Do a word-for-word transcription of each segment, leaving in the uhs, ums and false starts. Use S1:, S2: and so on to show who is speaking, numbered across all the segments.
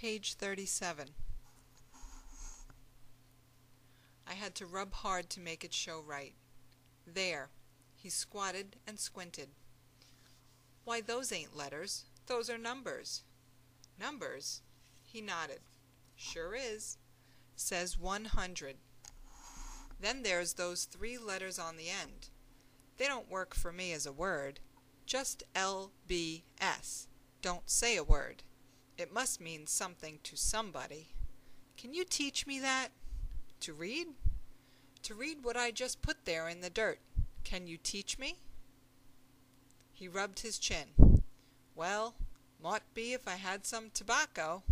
S1: Page thirty-seven. I had to rub hard to make it show right. There. He squatted and squinted. Why, those ain't letters. Those are numbers. Numbers? He nodded. Sure is. Says one hundred. Then there's those three letters on the end. They don't work for me as a word. Just L B S. Don't say a word. It must mean something to somebody. Can you teach me that? To read? To read what I just put there in the dirt. Can you teach me? He rubbed his chin. Well, mought be if I had some tobacco.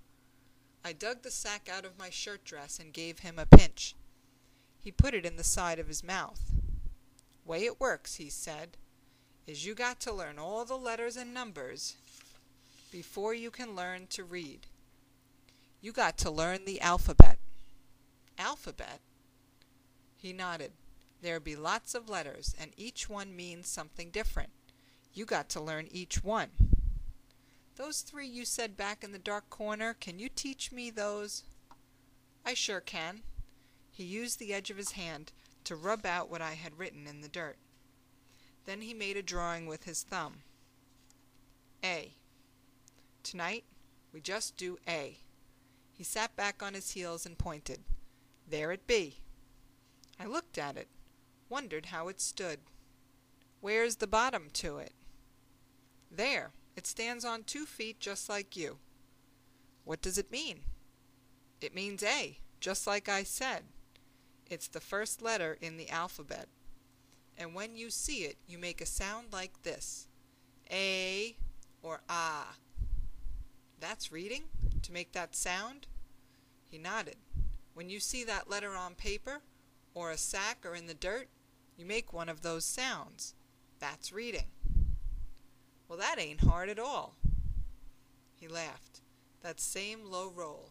S1: I dug the sack out of my shirt dress and gave him a pinch. He put it in the side of his mouth. Way it works, he said, is you got to learn all the letters and numbers before you can learn to read. You got to learn the alphabet. Alphabet? He nodded. There be lots of letters, and each one means something different. You got to learn each one. Those three you said back in the dark corner, can you teach me those? I sure can. He used the edge of his hand to rub out what I had written in the dirt. Then he made a drawing with his thumb. A. Tonight, we just do A. He sat back on his heels and pointed. There it be. I looked at it, wondered how it stood. Where's the bottom to it? There, it stands on two feet just like you. What does it mean? It means A, just like I said. It's the first letter in the alphabet. And when you see it, you make a sound like this. A or ah. That's reading? To make that sound? He nodded. When you see that letter on paper, or a sack or in the dirt, you make one of those sounds. That's reading. Well, that ain't hard at all. He laughed. That same low roll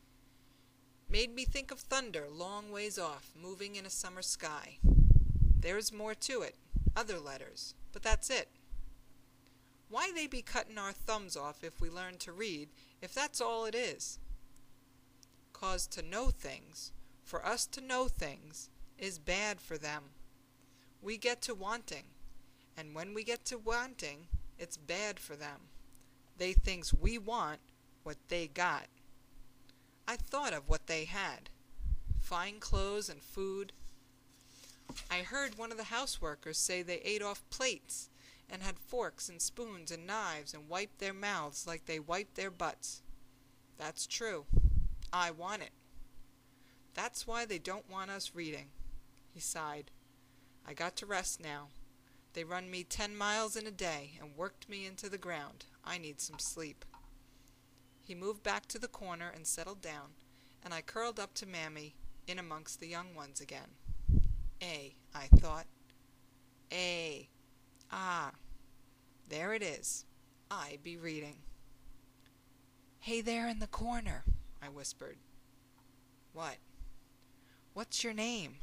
S1: made me think of thunder long ways off, moving in a summer sky. There's more to it, other letters, but that's it. Why they be cutting our thumbs off if we learn to read, if that's all it is? 'Cause to know things, for us to know things, is bad for them. We get to wanting, and when we get to wanting, it's bad for them. They thinks we want what they got. I thought of what they had. Fine clothes and food. I heard one of the houseworkers say they ate off plates and had forks and spoons and knives and wiped their mouths like they wiped their butts. That's true. I want it. That's why they don't want us reading. He sighed. I got to rest now. They run me ten miles in a day and worked me into the ground. I need some sleep. He moved back to the corner and settled down, and I curled up to Mammy, in amongst the young ones again. A, I thought. A. Ah. There it is. I be reading. Hey there in the corner, I whispered. What? What's your name?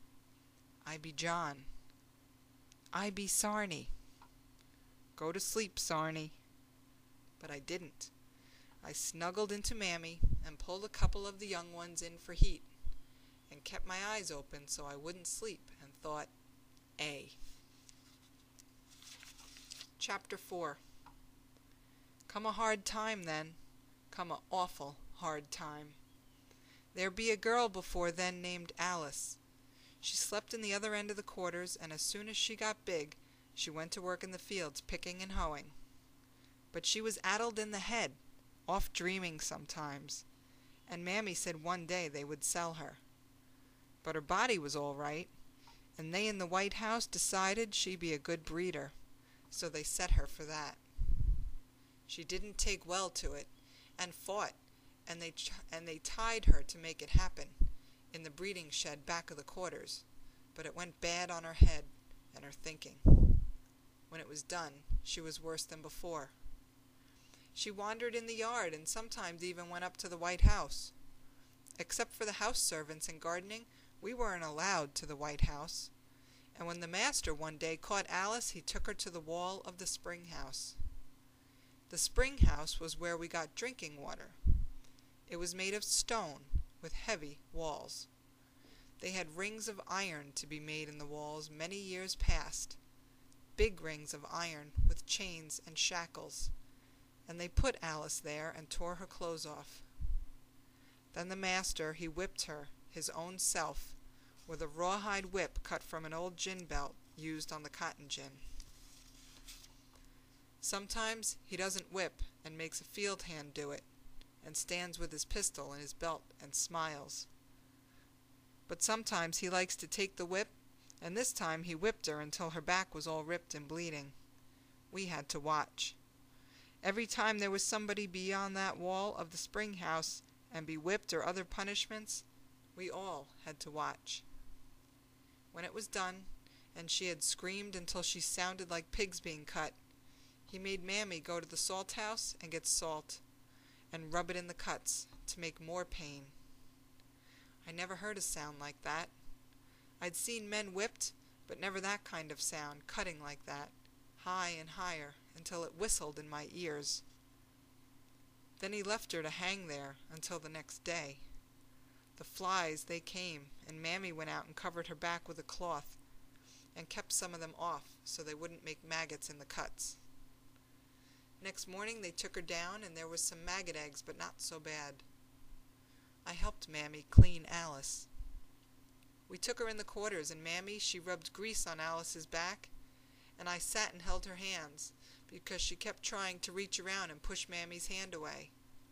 S1: I be John. I be Sarney. Go to sleep, Sarney. But I didn't. I snuggled into Mammy and pulled a couple of the young ones in for heat, and kept my eyes open so I wouldn't sleep, and thought, A. Chapter four. Come a hard time then, come a awful hard time. There be a girl before then named Alice. She slept in the other end of the quarters, and as soon as she got big, she went to work in the fields picking and hoeing. But she was addled in the head, off dreaming sometimes, and Mammy said one day they would sell her. But her body was all right, and they in the White House decided she be a good breeder, so they set her for that. She didn't take well to it, and fought, and they ch- and they tied her to make it happen, in the breeding shed back of the quarters, but it went bad on her head and her thinking. When it was done, she was worse than before. She wandered in the yard and sometimes even went up to the White House. Except for the house servants and gardening, we weren't allowed to the White House. And when the master one day caught Alice, he took her to the wall of the spring house. The spring house was where we got drinking water. It was made of stone, with heavy walls. They had rings of iron to be made in the walls many years past, big rings of iron with chains and shackles, and they put Alice there and tore her clothes off. Then the master, he whipped her, his own self, with a rawhide whip cut from an old gin belt used on the cotton gin. Sometimes he doesn't whip and makes a field hand do it, and stands with his pistol in his belt and smiles. But sometimes he likes to take the whip, and this time he whipped her until her back was all ripped and bleeding. We had to watch. Every time there was somebody beyond that wall of the spring house and be whipped or other punishments, we all had to watch. When it was done, and she had screamed until she sounded like pigs being cut, he made Mammy go to the salt house and get salt, and rub it in the cuts to make more pain. I never heard a sound like that. I'd seen men whipped, but never that kind of sound, cutting like that, high and higher, until it whistled in my ears. Then he left her to hang there until the next day. The flies, they came, and Mammy went out and covered her back with a cloth, and kept some of them off so they wouldn't make maggots in the cuts. Next morning they took her down, and there was some maggot eggs, but not so bad. I helped Mammy clean Alice. We took her in the quarters, and Mammy, she rubbed grease on Alice's back, and I sat and held her hands, because she kept trying to reach around and push Mammy's hand away.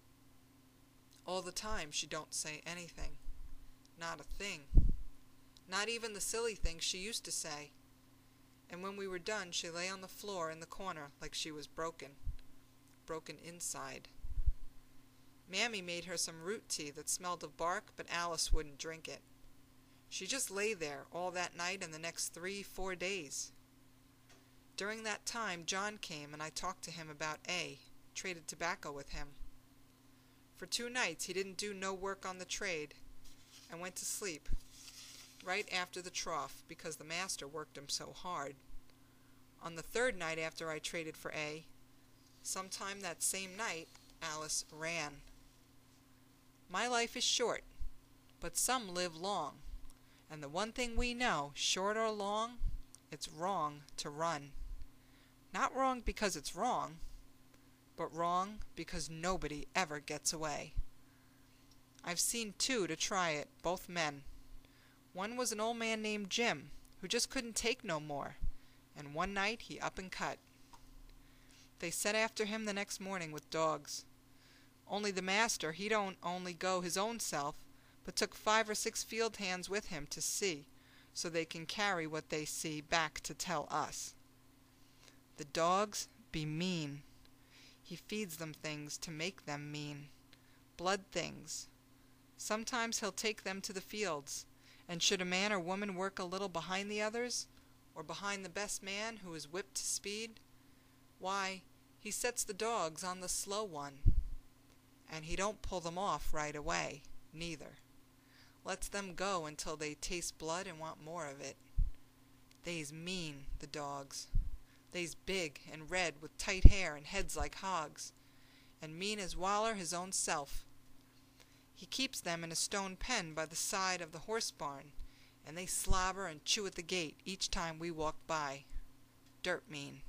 S1: All the time she don't say anything. Not a thing. Not even the silly things she used to say. And when we were done, she lay on the floor in the corner like she was broken. Broken inside. Mammy made her some root tea that smelled of bark, but Alice wouldn't drink it. She just lay there all that night and the next three, four days. During that time, John came, and I talked to him about A, traded tobacco with him. For two nights he didn't do no work on the trade, and went to sleep, right after the trough, because the master worked him so hard. On the third night after I traded for A, sometime that same night, Alice ran. My life is short, but some live long, and the one thing we know, short or long, it's wrong to run. Not wrong because it's wrong, but wrong because nobody ever gets away. I've seen two to try it, both men. One was an old man named Jim, who just couldn't take no more, and one night he up and cut. They set after him the next morning with dogs. Only the master, he don't only go his own self, but took five or six field hands with him to see, so they can carry what they see back to tell us. The dogs be mean. He feeds them things to make them mean. Blood things. Sometimes he'll take them to the fields, and should a man or woman work a little behind the others, or behind the best man who is whipped to speed, why, he sets the dogs on the slow one. And he don't pull them off right away, neither. Lets them go until they taste blood and want more of it. They's mean, the dogs. They's big and red with tight hair and heads like hogs, and mean as Waller his own self. He keeps them in a stone pen by the side of the horse barn, and they slobber and chew at the gate each time we walk by. Dirt mean.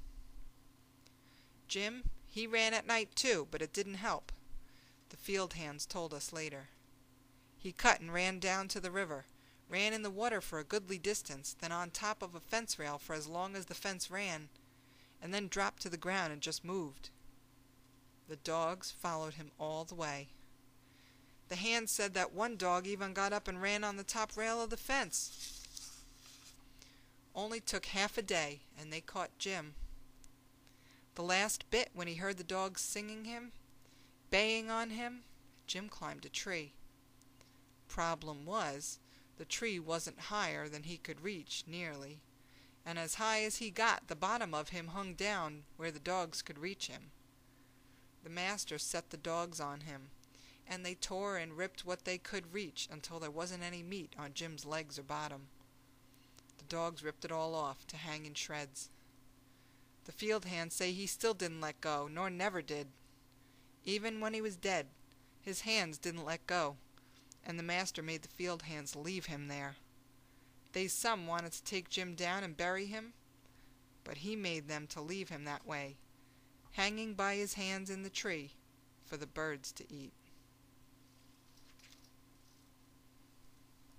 S1: Jim, he ran at night too, but it didn't help. The field hands told us later. He cut and ran down to the river, ran in the water for a goodly distance, then on top of a fence rail for as long as the fence ran, and then dropped to the ground and just moved. The dogs followed him all the way. The hands said that one dog even got up and ran on the top rail of the fence. Only took half a day, and they caught Jim. The last bit, when he heard the dogs singing him, baying on him, Jim climbed a tree. Problem was, the tree wasn't higher than he could reach, nearly, and as high as he got, the bottom of him hung down where the dogs could reach him. The master set the dogs on him, and they tore and ripped what they could reach until there wasn't any meat on Jim's legs or bottom. The dogs ripped it all off to hang in shreds. The field hands say he still didn't let go, nor never did. Even when he was dead, His hands didn't let go, and the master made the field hands leave him there. They some wanted to take Jim down and bury him, but he made them to leave him that way, hanging by his hands in the tree for the birds to eat.